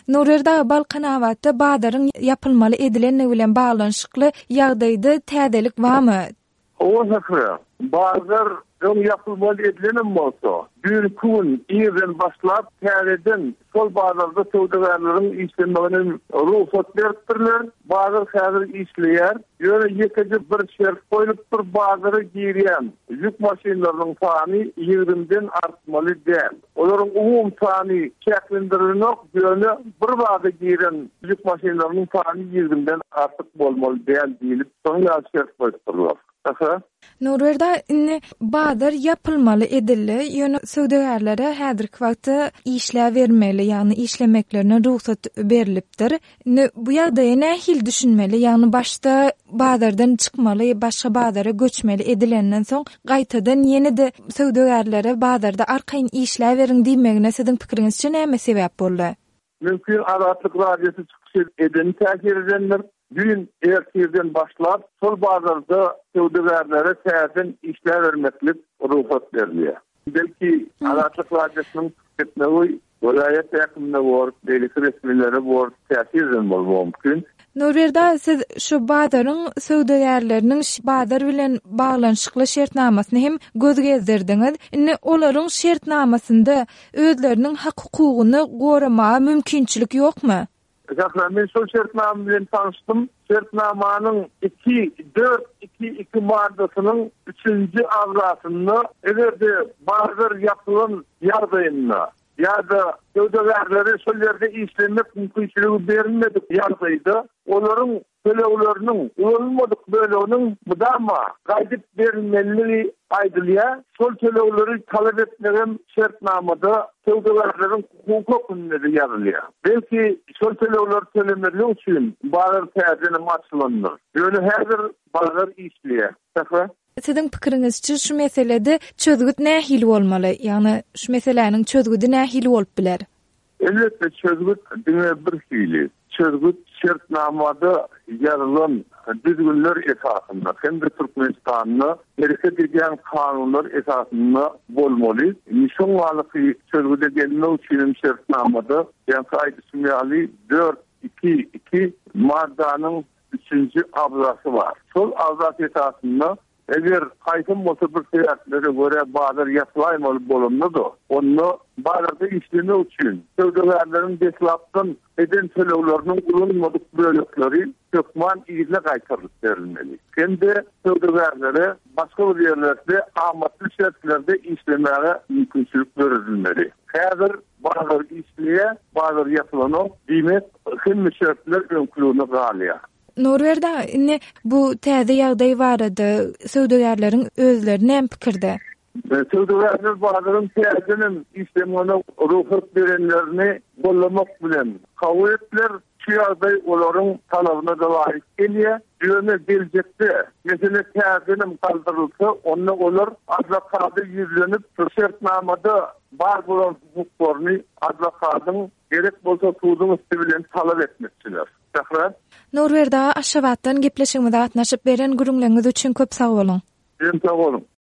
Nurerda Balkanawatda badarın yapılmaly edilenle bilen baglanşykly ýagdaýda täzelik barmy? O hakra. Bazar yapılmalı edilenim bolsa, bir kun ýerden başlap täzeden sol bazarda töwdegerlerin işlemegine ruhsat beripdirler. Bazar häzir işleýär. Ýöne ýekeje bir şert goýulypdyr, bazary girýän ýük maşinlarynyň sany 20-den artmaly däl. Olaryň umum sany çäklendirilmek ýöne bir bazada girýän ýük maşinlarynyň sany 20-den artyk bolmaly däl diýilip, soňra şert goýupdyrlar. Nurerda badar yapılmalı edildi. Ýöne söwdegerlere häzirki wagtda işläp bermeli, ýagny işlemeklerine ruhsat berilipdir. Bu ýagdaýy nähil düşünmeli? Ýagny başda badardan çykmaly, başga badara göçmeli edilenden soň gaýtadan ýene-de söwdegerlere badarda arkaýyn işläp beriň diýmegine siziň pikiriňizçe näme sebäp boldy? Mümkin aratlyk radiosu çykyş edeni täsir edenler gün ertirden başlap sol bazarda söwdegerlere täzeden işler vermeklik ruhsat berilýär. Belki aratlyk radiosynyň etneği vilayet ýakynda bor, beýle resmileri bor, täsir eden bolmagy mümkin. Nurerda siz şu badarın söwdegerleriniň badar bilen baglanşykly şertnamasyny hem göz gezdirdiňiz. Olaryň şertnamasynda özleriniň hak-hukugyny goramaga mümkinçilik ýokmy? Men şol şertnama bilen tanışdym. Şertnamanyň 2.4.2.2 maddasynyň 3-nji awrasyny egerde bazar ýapylan ýagdaýynda ýa-da söwdegerlere şol ýerde işlemek mümkinçiligi berilmedi ýagdaýda olaryň töleglerini ulanymadyk böleginiň mudama gaýdyp berilmeligi aýdylýar. Şol tölegleri talap etmegen şertnamada söwdegerleriň hukuky ýazylýar. Belki şol tölegler tölemeligi üçin bazar täzeden açylandyr. Ýöne häzir bazar işleýär. Siziň pikiriňizçe şu meselede çözgüt nähil bolmaly? Ýagny şu meseleniň çözgüdi nähil bolup biler? Elbetde çözgüt bir hili. Çözgüt şertnamada ýazylan düzgünler esasında hem de Türkmenistanyň hereket edýän kanunlar esasında bolmaly. Şoňalyky çözgüde gelmek üçin şertnamada ýa-da ismiýaly 4.2.2 maddanyň 3-nji awrasy bar. Şol awras esasında eger haýsym bolsa bir sebäplere görä bazar ýaplaýmaly bolundy, onu bazarda işlemek üçin söwdegerleriň deslapdan eden tölegleriniň ulanmadyk bölekleri tökman ýerine gaýtaryp berilmeli. Kendi söwdegerlere başga bir ýerlerde amatly şertlerde işlemäge mümkinçilik berilmeli. Häzir bazar işleýär, bazar ýapylanyp, diýmek hem şertler öňkülügine galýar. Norwerda bu täze ýagdaý barada söwdegerleriň özleri näme pikirde? Söwdegerler bazaryň täzeden işlemegine ruhsat berenlerini gollamak bilen kabul etdiler. Şu ýagdaý olaryň talabyna da laýyk gelýär. Ýöne geljekde mesele täzeden kaldyrylsa, onda olar advokata ýüzlenip şertnamada bar bolan hukuklaryny adwokatyň gerek bolsa suwdyň üstü bilen talap etmekçiler. Norwerda Aşgabatdan gepleşigimize gatnaşyp beren gürüňleriniz üçin köp sag bolun. Sag bolun.